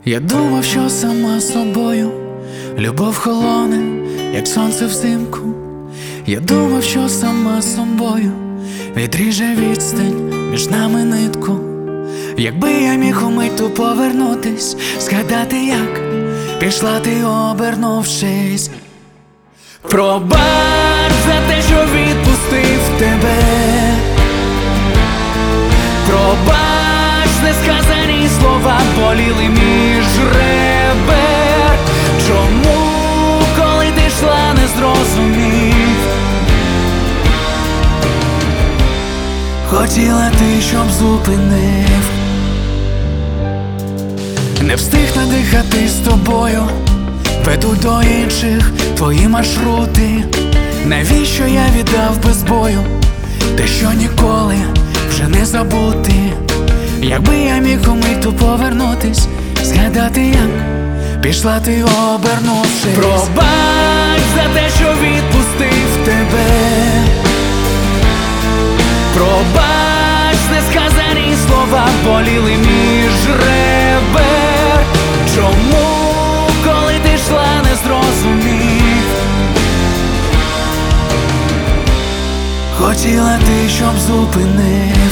Я думав, що сама собою любов холоне, як сонце взимку. Я думав, що сама собою відріже відстань між нами нитку. Якби я міг умить ту повернутись, згадати, як пішла ти, обернувшись. Пробач за те, що відпустив тебе. Пробач, несказані слова боліли між ребер. Чому, коли ти йшла, не зрозумів? Хотіла ти, щоб зупинив. Не встиг надихати з тобою, веду до інших твої маршрути. Навіщо я віддав без бою те, що ніколи вже не забути? Якби я міг умить ту повернутись, згадати, як пішла ти, обернувшись. Пробач за те, що відпустив тебе. Пробач, несказані слова боліли між ребер. Чому, коли ти йшла, не зрозумів? Хотіла ти, щоб зупинив.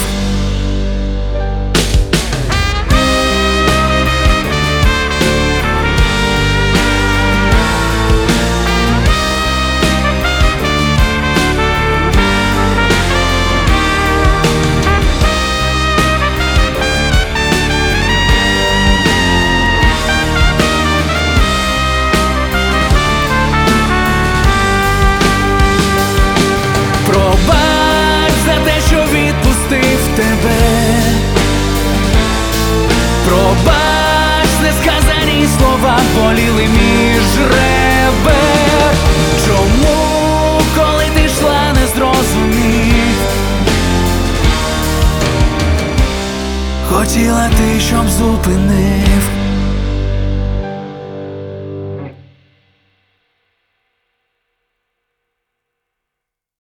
Пробач, несказані слова боліли між ребер. Чому, коли ти йшла, не зрозумів? Хотіла ти, щоб зупинив.